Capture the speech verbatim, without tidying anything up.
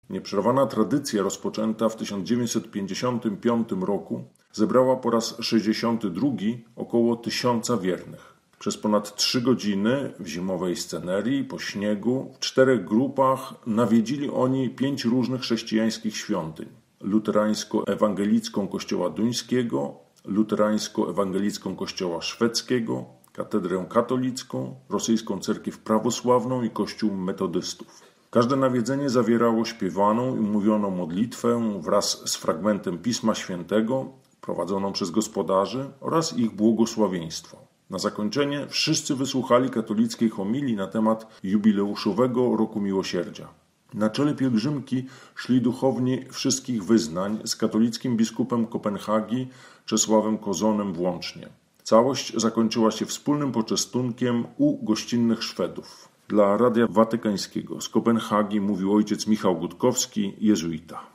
Nieprzerwana tradycja rozpoczęta w tysiąc dziewięćset pięćdziesiątym piątym roku zebrała po raz sześćdziesiąty drugi około tysiąca wiernych. Przez ponad trzy godziny w zimowej scenerii, po śniegu, w czterech grupach nawiedzili oni pięć różnych chrześcijańskich świątyń. Luterańsko-ewangelicką kościoła duńskiego, luterańsko-ewangelicką kościoła szwedzkiego, katedrę katolicką, rosyjską cerkiew prawosławną i kościół metodystów. Każde nawiedzenie zawierało śpiewaną i mówioną modlitwę wraz z fragmentem Pisma Świętego prowadzoną przez gospodarzy oraz ich błogosławieństwo. Na zakończenie wszyscy wysłuchali katolickiej homilii na temat jubileuszowego Roku Miłosierdzia. Na czele pielgrzymki szli duchowni wszystkich wyznań z katolickim biskupem Kopenhagi Czesławem Kozonem włącznie. Całość zakończyła się wspólnym poczęstunkiem u gościnnych Szwedów. Dla Radia Watykańskiego z Kopenhagi mówił ojciec Michał Gutkowski, jezuita.